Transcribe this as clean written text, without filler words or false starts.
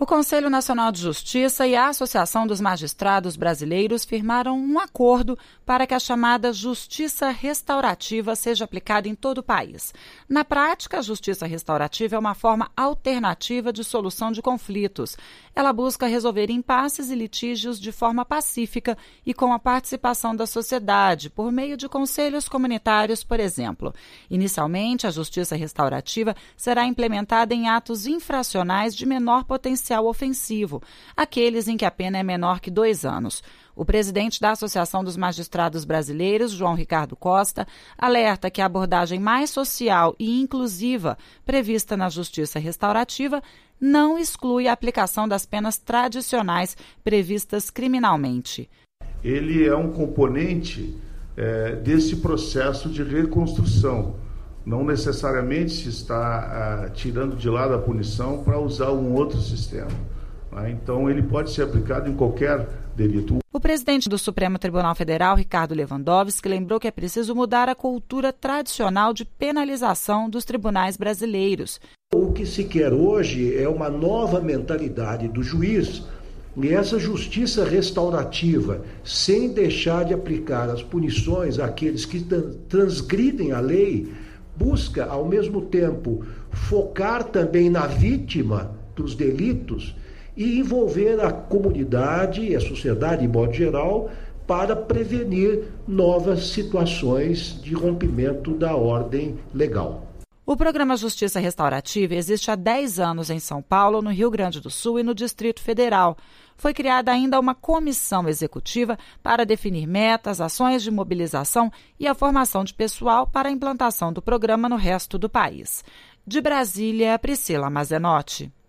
O Conselho Nacional de Justiça e a Associação dos Magistrados Brasileiros firmaram um acordo para que a chamada justiça restaurativa seja aplicada em todo o país. Na prática, a justiça restaurativa é uma forma alternativa de solução de conflitos. Ela busca resolver impasses e litígios de forma pacífica e com a participação da sociedade, por meio de conselhos comunitários, por exemplo. Inicialmente, a justiça restaurativa será implementada em atos infracionais de menor potencial ofensivo, aqueles em que a pena é menor que 2 anos. O presidente da Associação dos Magistrados Brasileiros, João Ricardo Costa, alerta que a abordagem mais social e inclusiva prevista na justiça restaurativa não exclui a aplicação das penas tradicionais previstas criminalmente. Ele é um componente desse processo de reconstrução. Não necessariamente se está tirando de lado a punição para usar um outro sistema. Então, ele pode ser aplicado em qualquer delito. O presidente do Supremo Tribunal Federal, Ricardo Lewandowski, lembrou que é preciso mudar a cultura tradicional de penalização dos tribunais brasileiros. O que se quer hoje é uma nova mentalidade do juiz e essa justiça restaurativa, sem deixar de aplicar as punições àqueles que transgridem a lei, busca, ao mesmo tempo, focar também na vítima dos delitos e envolver a comunidade e a sociedade, de modo geral, para prevenir novas situações de rompimento da ordem legal. O programa Justiça Restaurativa existe há 10 anos em São Paulo, no Rio Grande do Sul e no Distrito Federal. Foi criada ainda uma comissão executiva para definir metas, ações de mobilização e a formação de pessoal para a implantação do programa no resto do país. De Brasília, Priscila Mazenotti.